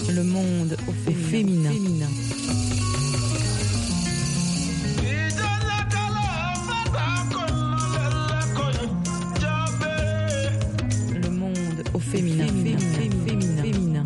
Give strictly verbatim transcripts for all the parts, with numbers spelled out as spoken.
Le monde au féminin. féminin. Le monde au féminin. féminin. féminin. féminin.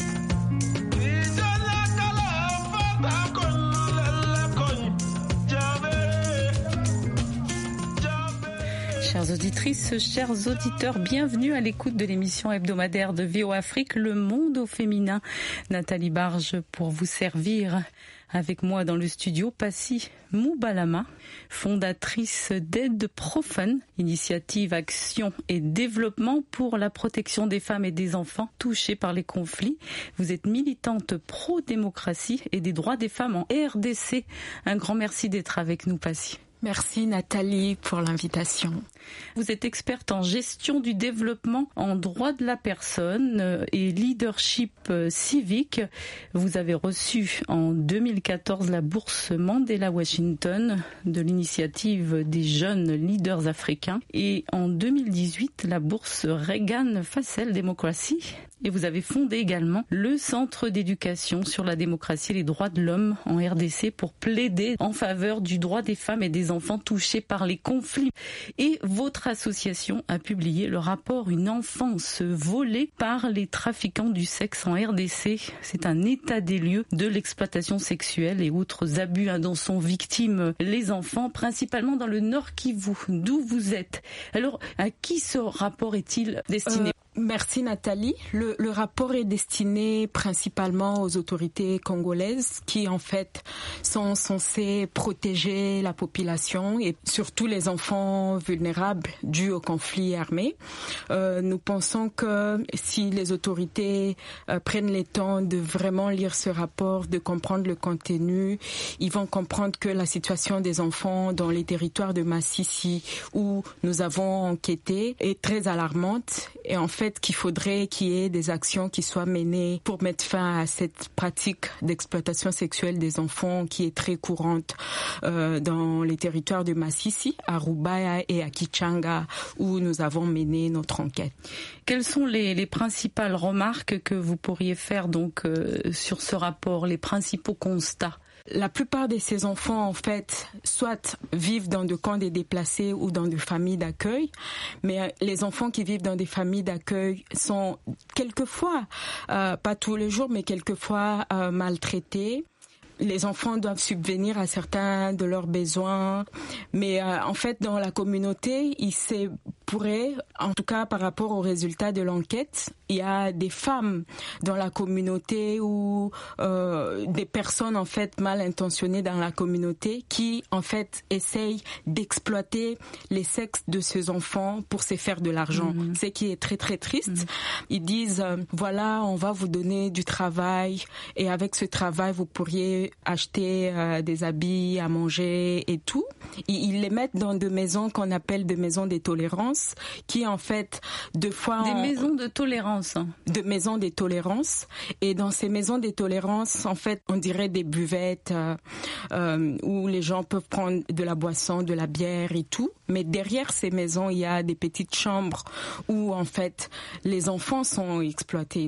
Chères auditrices, chers auditeurs, bienvenue à l'écoute de l'émission hebdomadaire de V O Afrique, Le Monde au Féminin. Nathalie Barge pour vous servir. Avec moi dans le studio, Passy Moubalama, fondatrice d'Aide Profane, initiative action et développement pour la protection des femmes et des enfants touchés par les conflits. Vous êtes militante pro-démocratie et des droits des femmes en R D C. Un grand merci d'être avec nous, Passy. Merci Nathalie pour l'invitation. Vous êtes experte en gestion du développement, en droit de la personne et leadership civique. Vous avez reçu en deux mille quatorze la bourse Mandela Washington de l'initiative des jeunes leaders africains et en deux mille dix-huit la bourse Reagan Facel Democracy. Et vous avez fondé également le Centre d'éducation sur la démocratie et les droits de l'homme en R D C pour plaider en faveur du droit des femmes et des enfants touchés par les conflits. Et votre association a publié le rapport Une enfance volée par les trafiquants du sexe en R D C. C'est un état des lieux de l'exploitation sexuelle et autres abus dont sont victimes les enfants, principalement dans le Nord Kivu, d'où vous êtes. Alors, à qui ce rapport est-il destiné ? euh... Merci Nathalie. Le, le rapport est destiné principalement aux autorités congolaises qui en fait sont censées protéger la population et surtout les enfants vulnérables dus au conflit armé. Euh, nous pensons que si les autorités euh, prennent le temps de vraiment lire ce rapport, de comprendre le contenu, ils vont comprendre que la situation des enfants dans les territoires de Masisi où nous avons enquêté est très alarmante et en fait qu'il faudrait qu'il y ait des actions qui soient menées pour mettre fin à cette pratique d'exploitation sexuelle des enfants qui est très courante euh, dans les territoires de Masisi, à Rubaya et à Kichanga où nous avons mené notre enquête. Quelles sont les, les principales remarques que vous pourriez faire donc euh, sur ce rapport, les principaux constats ? La plupart de ces enfants, en fait, soit vivent dans des camps des déplacés ou dans des familles d'accueil, mais les enfants qui vivent dans des familles d'accueil sont quelquefois, euh, pas tous les jours, mais quelquefois euh, maltraités. Les enfants doivent subvenir à certains de leurs besoins, mais euh, en fait, dans la communauté, il se pourrait, en tout cas par rapport aux résultats de l'enquête, il y a des femmes dans la communauté ou euh, des personnes en fait mal intentionnées dans la communauté qui en fait essayent d'exploiter les sexes de ces enfants pour se faire de l'argent. Mmh. Ce qui est très très triste. Mmh. Ils disent euh, voilà, on va vous donner du travail et avec ce travail vous pourriez acheter euh, des habits, à manger et tout. Ils, ils les mettent dans des maisons qu'on appelle des maisons de tolérance, qui en fait deux fois des en... maisons de tolérance. De maisons de tolérance. Et dans ces maisons de tolérance, en fait, on dirait des buvettes euh, euh, où les gens peuvent prendre de la boisson, de la bière et tout. Mais derrière ces maisons, il y a des petites chambres où en fait les enfants sont exploités.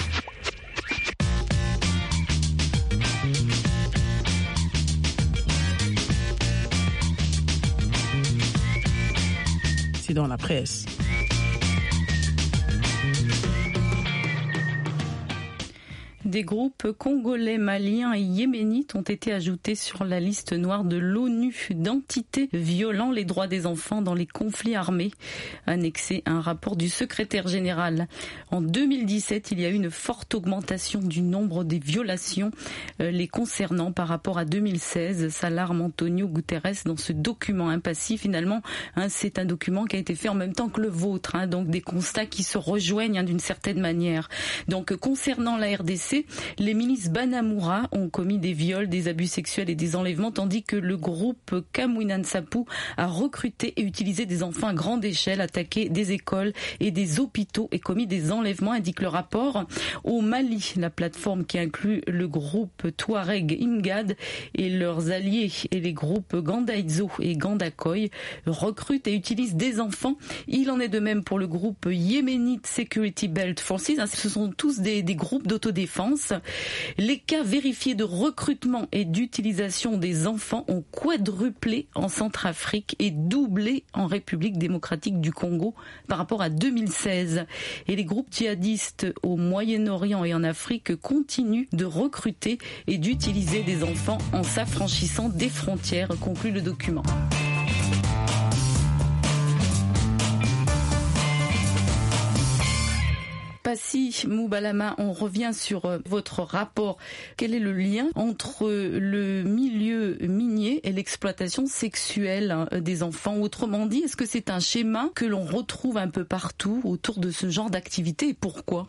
C'est dans la presse. Des groupes congolais, maliens et yéménites ont été ajoutés sur la liste noire de l'ONU d'entités violant les droits des enfants dans les conflits armés, annexé à un rapport du secrétaire général. En deux mille dix-sept, il y a eu une forte augmentation du nombre des violations euh, les concernant par rapport à deux mille seize, s'alarme Antonio Guterres dans ce document impassif. Finalement, hein, c'est un document qui a été fait en même temps que le vôtre, hein, donc des constats qui se rejoignent hein, d'une certaine manière. Donc, concernant la R D C, les milices Banamura ont commis des viols, des abus sexuels et des enlèvements, tandis que le groupe Kamwina Nsapu a recruté et utilisé des enfants à grande échelle, attaqué des écoles et des hôpitaux et commis des enlèvements, indique le rapport. Au Mali, la plateforme qui inclut le groupe Touareg Imgad et leurs alliés et les groupes Gandaïzo et Gandakoy recrutent et utilisent des enfants. Il en est de même pour le groupe Yéménite Security Belt Forces. Ce sont tous des, des groupes d'autodéfense l'enfance. Les cas vérifiés de recrutement et d'utilisation des enfants ont quadruplé en Centrafrique et doublé en République démocratique du Congo par rapport à deux mille seize. Et les groupes djihadistes au Moyen-Orient et en Afrique continuent de recruter et d'utiliser des enfants en s'affranchissant des frontières, conclut le document. Passy Moubalama, on revient sur votre rapport. Quel est le lien entre le milieu minier et l'exploitation sexuelle des enfants? Autrement dit, est-ce que c'est un schéma que l'on retrouve un peu partout autour de ce genre d'activité et pourquoi?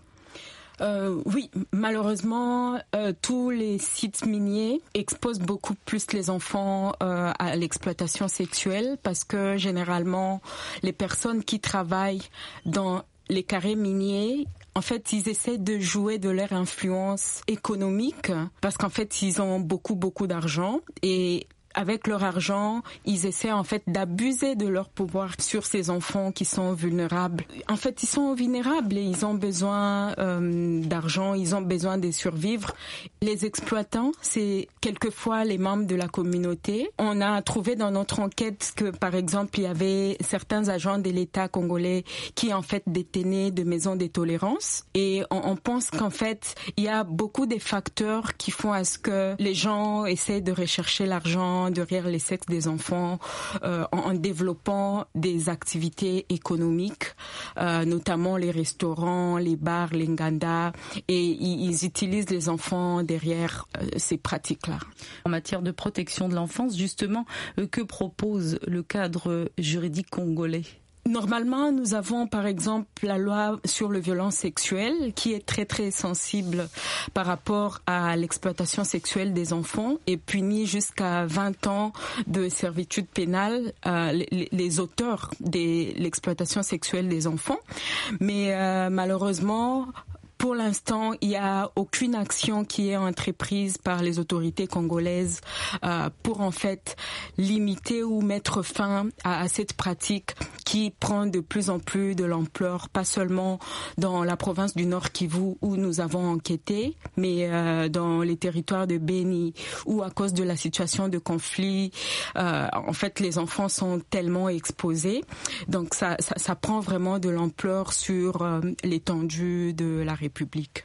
Euh, oui, malheureusement, euh, tous les sites miniers exposent beaucoup plus les enfants euh, à l'exploitation sexuelle parce que généralement, les personnes qui travaillent dans les carrés miniers, en fait, ils essaient de jouer de leur influence économique parce qu'en fait, ils ont beaucoup, beaucoup d'argent et avec leur argent, ils essaient en fait d'abuser de leur pouvoir sur ces enfants qui sont vulnérables. En fait, ils sont vulnérables et ils ont besoin euh, d'argent, ils ont besoin de survivre. Les exploitants, c'est quelquefois les membres de la communauté. On a trouvé dans notre enquête que, par exemple, il y avait certains agents de l'État congolais qui en fait détenaient de maisons de tolérance. Et on, on pense qu'en fait, il y a beaucoup de facteurs qui font à ce que les gens essaient de rechercher l'argent derrière les sexes des enfants euh, en, en développant des activités économiques, euh, notamment les restaurants, les bars, les nganda, et ils, ils utilisent les enfants derrière euh, ces pratiques-là. En matière de protection de l'enfance, justement, euh, que propose le cadre juridique congolais ? Normalement, nous avons par exemple la loi sur les violences sexuelles qui est très très sensible par rapport à l'exploitation sexuelle des enfants et punit jusqu'à vingt ans de servitude pénale euh, les, les auteurs de l'exploitation sexuelle des enfants. Mais euh, malheureusement, pour l'instant, il n'y a aucune action qui est entreprise par les autorités congolaises euh, pour en fait limiter ou mettre fin à, à cette pratique qui prend de plus en plus de l'ampleur, pas seulement dans la province du Nord Kivu où nous avons enquêté, mais euh, dans les territoires de Beni où à cause de la situation de conflit, euh, en fait les enfants sont tellement exposés. Donc ça, ça, ça prend vraiment de l'ampleur sur euh, l'étendue de la République.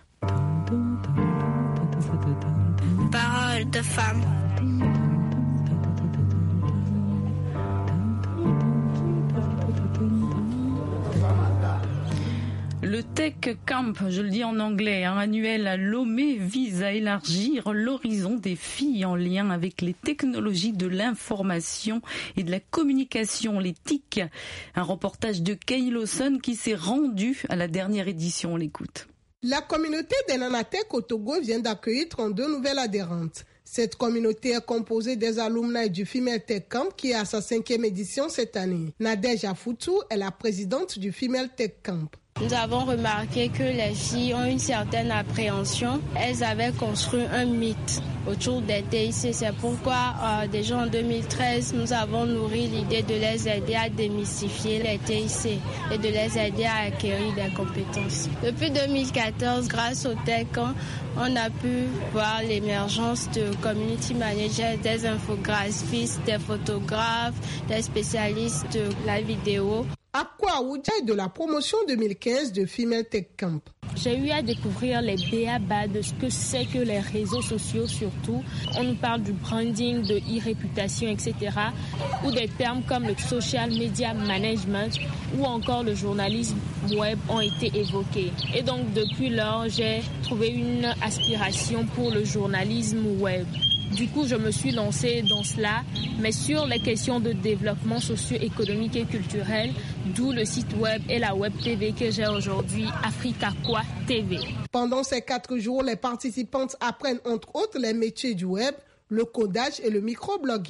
Parole de femme. Le Tech Camp, je le dis en anglais, hein, annuel à Lomé, vise à élargir l'horizon des filles en lien avec les technologies de l'information et de la communication, les T I C. Un reportage de Kay Lawson qui s'est rendu à la dernière édition. On l'écoute. La communauté des Nanatech au Togo vient d'accueillir trente-deux nouvelles adhérentes. Cette communauté est composée des alumni du Female Tech Camp qui est à sa cinquième édition cette année. Nadège Afoutou est la présidente du Female Tech Camp. Nous avons remarqué que les filles ont une certaine appréhension. Elles avaient construit un mythe autour des T I C. C'est pourquoi, euh, déjà en deux mille treize, nous avons nourri l'idée de les aider à démystifier les T I C et de les aider à acquérir des compétences. Depuis deux mille quatorze, grâce au Tech Camp, on a pu voir l'émergence de community managers, des infographistes, des photographes, des spécialistes de la vidéo. Akwa Aoudja de la promotion deux mille quinze de Female Tech Camp. J'ai eu à découvrir les B A B A de ce que c'est que les réseaux sociaux surtout. On nous parle du branding, de e-réputation, et cetera. Ou des termes comme le social media management ou encore le journalisme web ont été évoqués. Et donc depuis lors, j'ai trouvé une aspiration pour le journalisme web. Du coup, je me suis lancée dans cela, mais sur les questions de développement socio-économique et culturel, d'où le site web et la web T V que j'ai aujourd'hui, Africaqua T V. Pendant ces quatre jours, les participantes apprennent entre autres les métiers du web, le codage et le microblogging.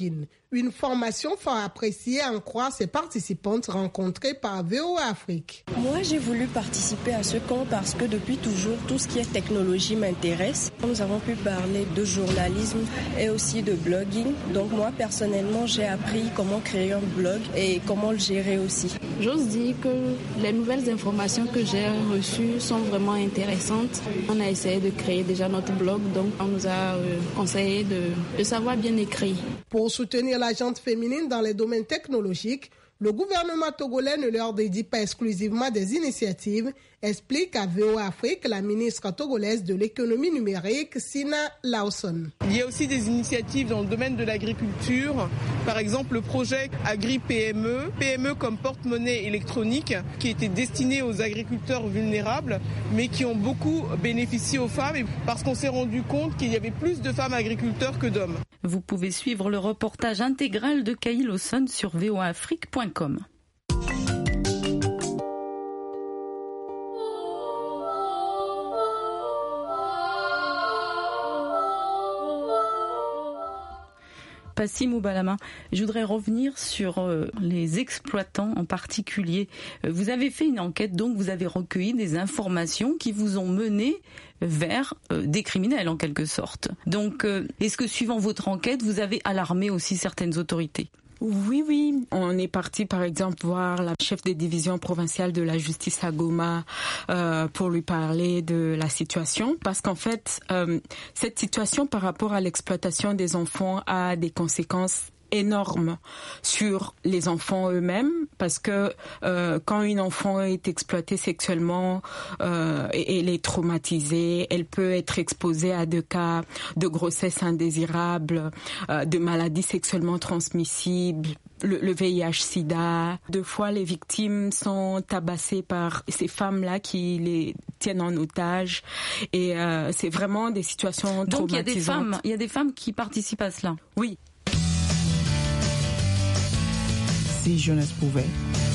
Une formation fort appréciée en croire ses participantes rencontrées par V O A Afrique. Moi, j'ai voulu participer à ce camp parce que depuis toujours, tout ce qui est technologie m'intéresse. Nous avons pu parler de journalisme et aussi de blogging. Donc moi, personnellement, j'ai appris comment créer un blog et comment le gérer aussi. J'ose dire que les nouvelles informations que j'ai reçues sont vraiment intéressantes. On a essayé de créer déjà notre blog, donc on nous a euh, conseillé de, de savoir bien écrire. Pour soutenir la gente féminine dans les domaines technologiques, le gouvernement togolais ne leur dédie pas exclusivement des initiatives, explique à V O A Afrique la ministre togolaise de l'économie numérique, Sina Lawson. Il y a aussi des initiatives dans le domaine de l'agriculture, par exemple le projet Agri-P M E, P M E comme porte-monnaie électronique, qui était destiné aux agriculteurs vulnérables, mais qui ont beaucoup bénéficié aux femmes, parce qu'on s'est rendu compte qu'il y avait plus de femmes agriculteurs que d'hommes. Vous pouvez suivre le reportage intégral de Kay Lawson sur v o a afrique point com. Passim Oubalama, je voudrais revenir sur euh, les exploitants en particulier. Euh, vous avez fait une enquête, donc vous avez recueilli des informations qui vous ont mené vers euh, des criminels en quelque sorte. Donc, euh, est-ce que suivant votre enquête, vous avez alarmé aussi certaines autorités ? Oui, oui. On est parti, par exemple, voir la chef de division provinciale de la justice à Goma euh, pour lui parler de la situation. Parce qu'en fait, euh, cette situation par rapport à l'exploitation des enfants a des conséquences énorme sur les enfants eux-mêmes, parce que euh, quand une enfant est exploitée sexuellement, euh, elle est traumatisée, elle peut être exposée à des cas de grossesse indésirable, euh, de maladies sexuellement transmissibles, le, le V I H sida. Deux fois, les victimes sont tabassées par ces femmes-là qui les tiennent en otage, et euh, c'est vraiment des situations traumatisantes. Donc il y a des femmes, il y a des femmes qui participent à cela. Oui. Si jeunesse pouvait.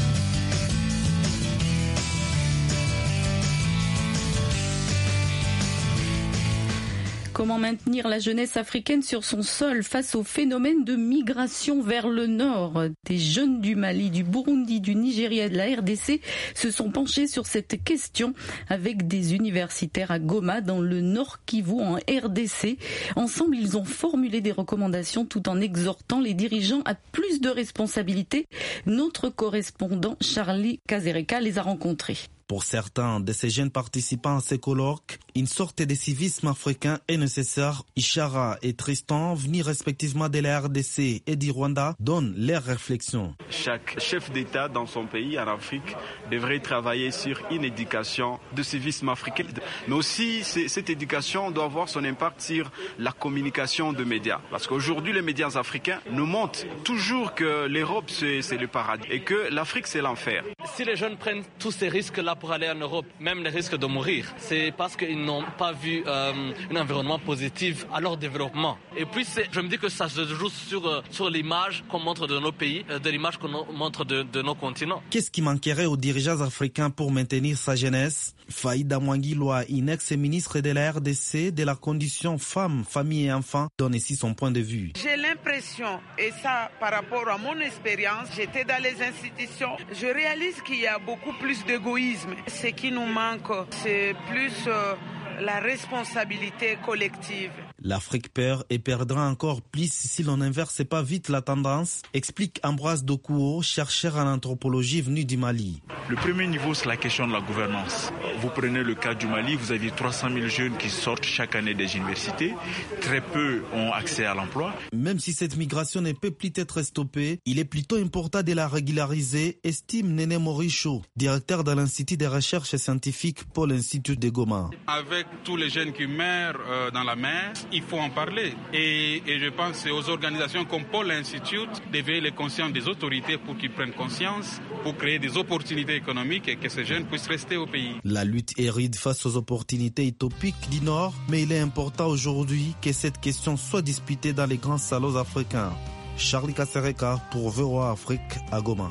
Comment maintenir la jeunesse africaine sur son sol face au phénomène de migration vers le nord ? Des jeunes du Mali, du Burundi, du Nigeria et de la R D C se sont penchés sur cette question avec des universitaires à Goma dans le Nord Kivu en R D C. Ensemble, ils ont formulé des recommandations tout en exhortant les dirigeants à plus de responsabilités. Notre correspondant Charlie Kazereka les a rencontrés. Pour certains de ces jeunes participants à ces colloques, une sorte de civisme africain est nécessaire. Ishara et Tristan, venus respectivement de la R D C et du Rwanda, donnent leurs réflexions. Chaque chef d'État dans son pays, en Afrique, devrait travailler sur une éducation de civisme africain. Mais aussi, cette éducation doit avoir son impact sur la communication de médias. Parce qu'aujourd'hui, les médias africains nous montrent toujours que l'Europe, c'est le paradis et que l'Afrique, c'est l'enfer. Si les jeunes prennent tous ces risques-là pour aller en Europe, même les risques de mourir, c'est parce qu'ils n'ont pas vu euh, un environnement positif à leur développement. Et puis je me dis que ça se joue sur, euh, sur l'image qu'on montre de nos pays, euh, de l'image qu'on montre de, de nos continents. Qu'est-ce qui manquerait aux dirigeants africains pour maintenir sa jeunesse ? Faïda Mwangiloa, une ex-ministre de la R D C de la condition femme, famille et enfants, donne ici son point de vue. J'ai l'impression, et ça par rapport à mon expérience, j'étais dans les institutions, je réalise qu'il y a beaucoup plus d'égoïsme. Ce qui nous manque, c'est plus euh, la responsabilité collective. L'Afrique perd et perdra encore plus si l'on n'inverse pas vite la tendance, explique Ambroise Dokuo, chercheur en anthropologie venu du Mali. Le premier niveau, c'est la question de la gouvernance. Vous prenez le cas du Mali, vous avez trois cent mille jeunes qui sortent chaque année des universités. Très peu ont accès à l'emploi. Même si cette migration ne peut plus être stoppée, il est plutôt important de la régulariser, estime Néné Moricho, directeur de l'Institut de recherche scientifique Pôle Institut de Goma. Avec tous les jeunes qui meurent euh, dans la mer, il faut en parler. Et, et je pense que c'est aux organisations comme Pôle Institute d'éveiller les consciences des autorités pour qu'ils prennent conscience, pour créer des opportunités économiques et que ces jeunes puissent rester au pays. La lutte est rude face aux opportunités utopiques du Nord, mais il est important aujourd'hui que cette question soit disputée dans les grands salons africains. Charlie Kasereka pour V O A Afrique à Goma.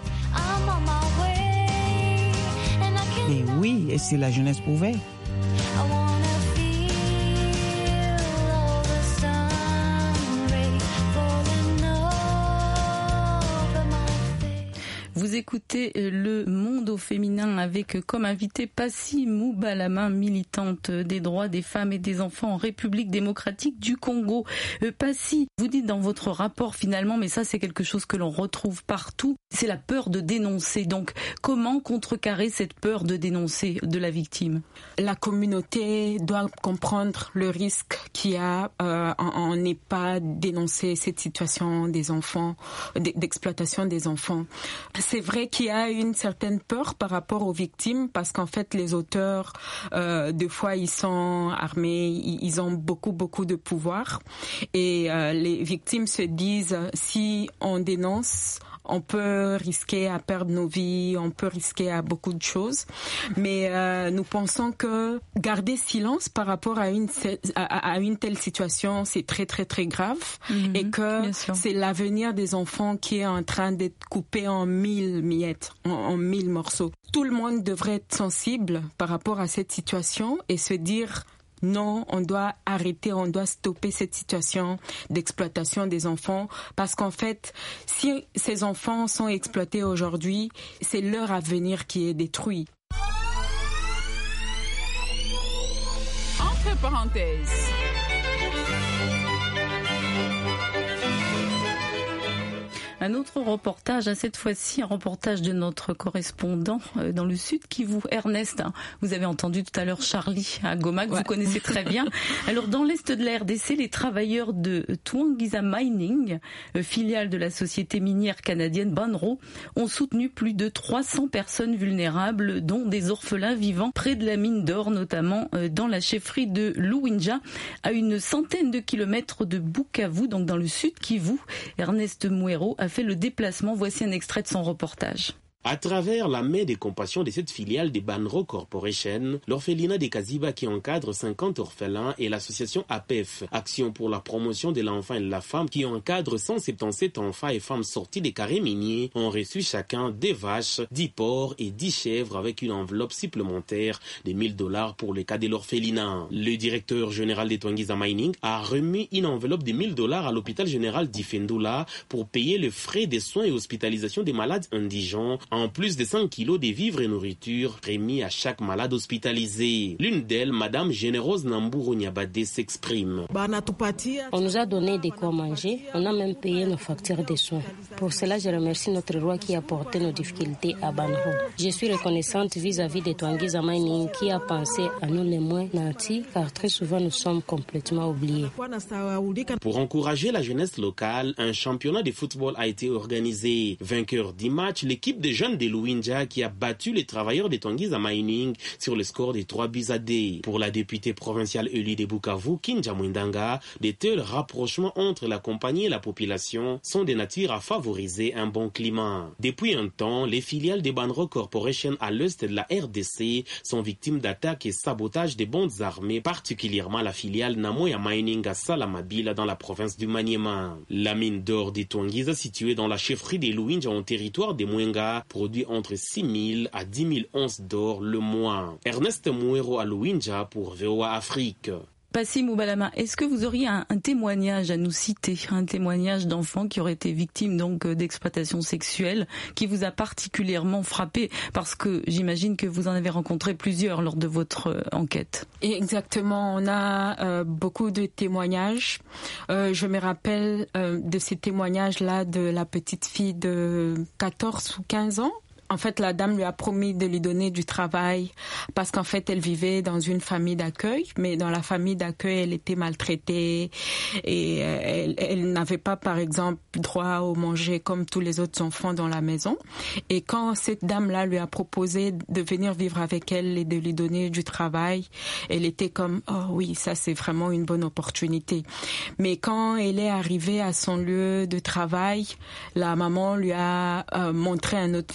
Mais oui, et si la jeunesse pouvait. écoutez Le Monde au féminin avec comme invité Passy Moubalama, militante des droits des femmes et des enfants en République démocratique du Congo. Euh, Passy, vous dites dans votre rapport finalement, mais ça c'est quelque chose que l'on retrouve partout, c'est la peur de dénoncer. Donc comment contrecarrer cette peur de dénoncer de la victime ? La communauté doit comprendre le risque qu'il y a euh, en n'est pas dénoncer cette situation des enfants, d'exploitation des enfants. C'est vrai qu'il y a une certaine peur par rapport aux victimes parce qu'en fait les auteurs, euh, des fois ils sont armés, ils ont beaucoup beaucoup de pouvoir et euh, les victimes se disent si on dénonce, on peut risquer à perdre nos vies, on peut risquer à beaucoup de choses. Mais euh, nous pensons que garder silence par rapport à une, à, à une telle situation, c'est très très très grave. Mmh, et que c'est l'avenir des enfants qui est en train d'être coupé en mille miettes, en, en mille morceaux. Tout le monde devrait être sensible par rapport à cette situation et se dire... Non, on doit arrêter, on doit stopper cette situation d'exploitation des enfants parce qu'en fait, si ces enfants sont exploités aujourd'hui, c'est leur avenir qui est détruit. Entre parenthèses. Un autre reportage, à cette fois-ci un reportage de notre correspondant dans le Sud Kivu, Ernest. Vous avez entendu tout à l'heure Charlie à Goma, que ouais. vous connaissez très bien. Alors dans l'est de la R D C, les travailleurs de Twangiza Mining, filiale de la société minière canadienne Banro, ont soutenu plus de trois cents personnes vulnérables, dont des orphelins vivant près de la mine d'or, notamment dans la chefferie de Luwinja, à une centaine de kilomètres de Bukavu, donc dans le Sud Kivu. Ernest Mouero a fait le déplacement. Voici un extrait de son reportage. À travers la main des compassions de cette filiale de Banro Corporation, l'orphelinat de Kaziba qui encadre cinquante orphelins et l'association A P E F, Action pour la promotion de l'enfant et de la femme, qui encadre cent soixante-dix-sept enfants et femmes sortis des carrés miniers, ont reçu chacun des vaches, dix porcs et dix chèvres avec une enveloppe supplémentaire de mille dollars pour le cas de l'orphelinat. Le directeur général de Twangiza Mining a remis une enveloppe de mille dollars à l'hôpital général d'Ifendula pour payer les frais de soins et hospitalisation des malades indigents, en plus de cent kilos de vivres et nourriture remis à chaque malade hospitalisé. L'une d'elles, Madame Générose Namburu Nyabade, s'exprime. On nous a donné de quoi manger, on a même payé nos factures de soins. Pour cela, je remercie notre roi qui a porté nos difficultés à Banro. Je suis reconnaissante vis-à-vis de Twangiza Mining qui a pensé à nous les moins nantis, car très souvent nous sommes complètement oubliés. Pour encourager la jeunesse locale, un championnat de football a été organisé. Vainqueur du match, l'équipe de jeunes de Luwinja qui a battu les travailleurs de Twangiza Mining sur le score de trois buts à deux. Pour la députée provinciale élue de Bukavu, Kinja Mwindanga, de tels rapprochements entre la compagnie et la population sont de nature à favoriser un bon climat. Depuis un temps, les filiales de Banro Corporation à l'est de la R D C sont victimes d'attaques et sabotages des bandes armées, particulièrement la filiale Namoya Mining à Salamabila dans la province du Maniema. La mine d'or de Twangiza, située dans la chefferie de Luwinja en territoire de Mwenga, produit entre six mille à dix mille onces d'or le mois. Ernest Mouero à Luwinja pour V O A Afrique. Passy Moubalama, est-ce que vous auriez un, un témoignage à nous citer, un témoignage d'enfants qui auraient été victimes donc d'exploitation sexuelle, qui vous a particulièrement frappé, parce que j'imagine que vous en avez rencontré plusieurs lors de votre euh, enquête. Exactement, on a euh, beaucoup de témoignages. Euh, je me rappelle euh, de ces témoignages-là de la petite fille de quatorze ou quinze ans. En fait, la dame lui a promis de lui donner du travail parce qu'en fait, elle vivait dans une famille d'accueil, mais dans la famille d'accueil, elle était maltraitée et elle, elle n'avait pas, par exemple, droit au manger comme tous les autres enfants dans la maison. Et quand cette dame-là lui a proposé de venir vivre avec elle et de lui donner du travail, elle était comme « Oh oui, ça c'est vraiment une bonne opportunité ». Mais quand elle est arrivée à son lieu de travail, la maman lui a euh, montré un autre visage.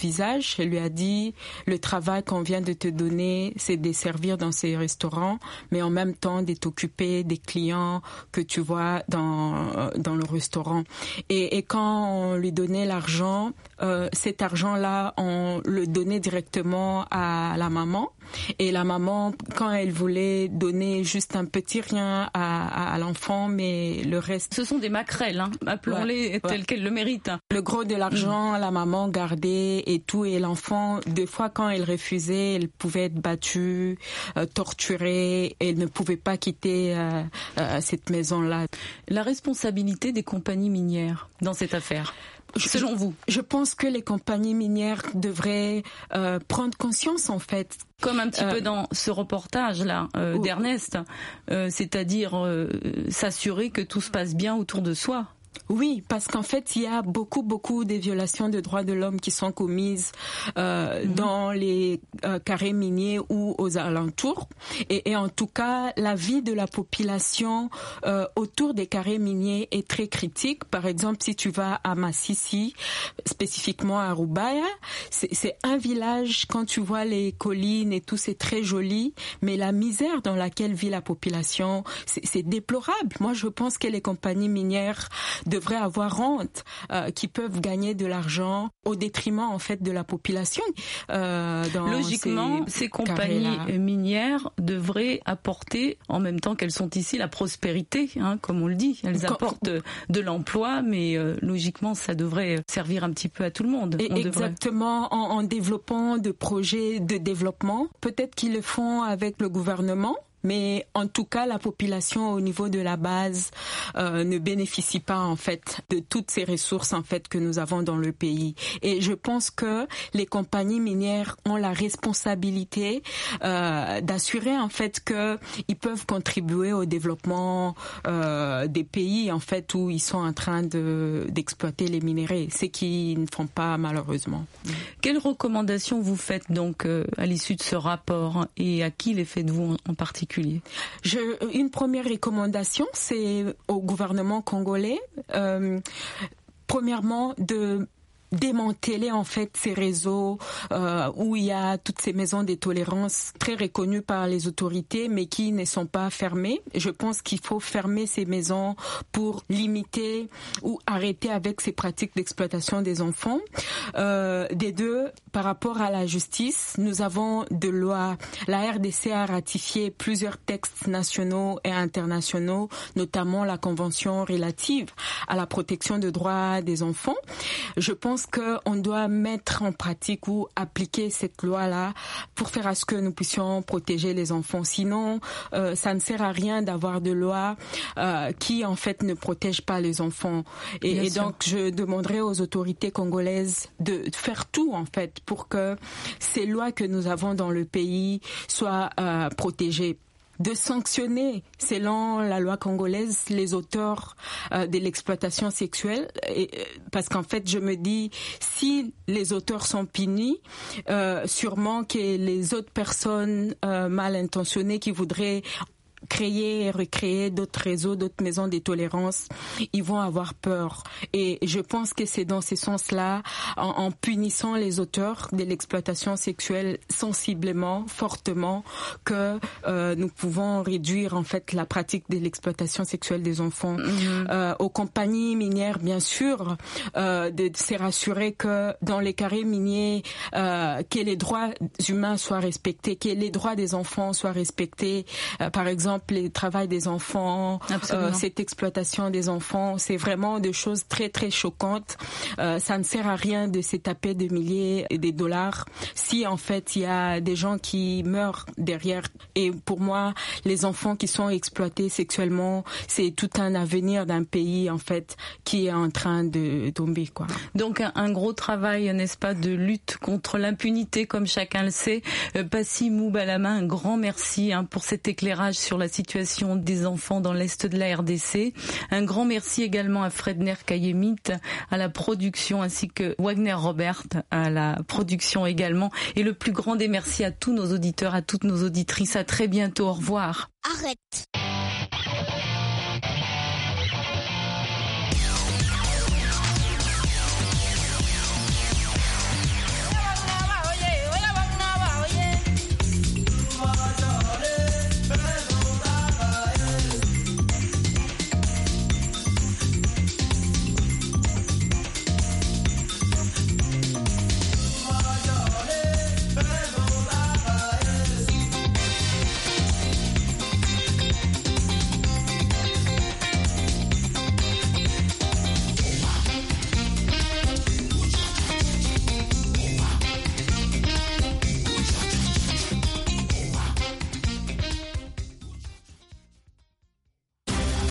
chantage. Elle lui a dit, le travail qu'on vient de te donner, c'est de servir dans ces restaurants, mais en même temps de t'occuper des clients que tu vois dans, dans le restaurant. Et, et quand on lui donnait l'argent, euh, cet argent-là, on le donnait directement à la maman. Et la maman, quand elle voulait donner juste un petit rien à, à, à l'enfant, mais le reste... Ce sont des maquerelles, hein, appelons-les ouais, telles ouais. qu'elles le méritent. Le gros de l'argent, mmh. la maman gardait et tout, et l'enfant, des fois quand elle refusait, elle pouvait être battue, euh, torturée, et elle ne pouvait pas quitter euh, euh, cette maison-là. La responsabilité des compagnies minières dans cette affaire, selon vous? Je pense que les compagnies minières devraient euh, prendre conscience, en fait. Comme un petit euh, peu dans ce reportage-là euh, d'Ernest, euh, c'est-à-dire euh, s'assurer que tout se passe bien autour de soi. Oui, parce qu'en fait, il y a beaucoup, beaucoup de violations de droits de l'homme qui sont commises euh, mmh. dans les euh, carrés miniers ou aux alentours. Et, et en tout cas, la vie de la population euh, autour des carrés miniers est très critique. Par exemple, si tu vas à Massissi, spécifiquement à Roubaïa, c'est, c'est un village, quand tu vois les collines et tout, c'est très joli, mais la misère dans laquelle vit la population, c'est, c'est déplorable. Moi, je pense que les compagnies minières devraient avoir honte, euh, qui peuvent gagner de l'argent au détriment en fait de la population. Euh, dans Logiquement, ces, ces compagnies minières devraient apporter, en même temps qu'elles sont ici, la prospérité, hein, comme on le dit. Elles Quand... apportent de, de l'emploi, mais euh, logiquement, ça devrait servir un petit peu à tout le monde. Et exactement, en, en développant de projets de développement, peut-être qu'ils le font avec le gouvernement. Mais en tout cas, la population au niveau de la base euh, ne bénéficie pas en fait de toutes ces ressources en fait que nous avons dans le pays. Et je pense que les compagnies minières ont la responsabilité euh, d'assurer en fait que ils peuvent contribuer au développement euh, des pays en fait où ils sont en train de d'exploiter les minerais, ce qu'ils ne font pas malheureusement. Quelles recommandations vous faites donc euh, à l'issue de ce rapport et à qui les faites-vous en particulier? Je, une première recommandation, c'est au gouvernement congolais, euh, premièrement de démanteler en fait ces réseaux euh, où il y a toutes ces maisons de tolérance très reconnues par les autorités mais qui ne sont pas fermées. Je pense qu'il faut fermer ces maisons pour limiter ou arrêter avec ces pratiques d'exploitation des enfants. Euh, des deux, par rapport à la justice, nous avons de lois. La R D C a ratifié plusieurs textes nationaux et internationaux, notamment la Convention relative à la protection des droits des enfants. Je pense qu'on doit mettre en pratique ou appliquer cette loi-là pour faire à ce que nous puissions protéger les enfants. Sinon, euh, ça ne sert à rien d'avoir de loi euh, qui, en fait, ne protège pas les enfants. Et, et donc, je demanderai aux autorités congolaises de faire tout, en fait, pour que ces lois que nous avons dans le pays soient euh, protégées. De sanctionner, selon la loi congolaise, les auteurs euh, de l'exploitation sexuelle, et, parce qu'en fait, je me dis, si les auteurs sont punis, euh, sûrement que les autres personnes euh, mal intentionnées qui voudraient créer et recréer d'autres réseaux, d'autres maisons de tolérance, ils vont avoir peur. Et je pense que c'est dans ce sens-là, en, en punissant les auteurs de l'exploitation sexuelle sensiblement, fortement, que euh, nous pouvons réduire en fait la pratique de l'exploitation sexuelle des enfants. Mmh. Euh, aux compagnies minières, bien sûr, euh, de se rassurer que dans les carrés miniers, euh, que les droits humains soient respectés, que les droits des enfants soient respectés. Euh, par exemple, le travail des enfants, euh, cette exploitation des enfants, c'est vraiment des choses très très choquantes. Euh, ça ne sert à rien de se taper des milliers et des dollars si en fait il y a des gens qui meurent derrière. Et pour moi, les enfants qui sont exploités sexuellement, c'est tout un avenir d'un pays en fait qui est en train de tomber, quoi. Donc un, un gros travail, n'est-ce pas, de lutte contre l'impunité, comme chacun le sait. Euh, Passy Moubalama, un grand merci hein, pour cet éclairage sur la situation des enfants dans l'Est de la R D C. Un grand merci également à Fredner Kayemit, à la production, ainsi que Wagner Robert, à la production également. Et le plus grand des merci à tous nos auditeurs, à toutes nos auditrices. À très bientôt. Au revoir. Arrête.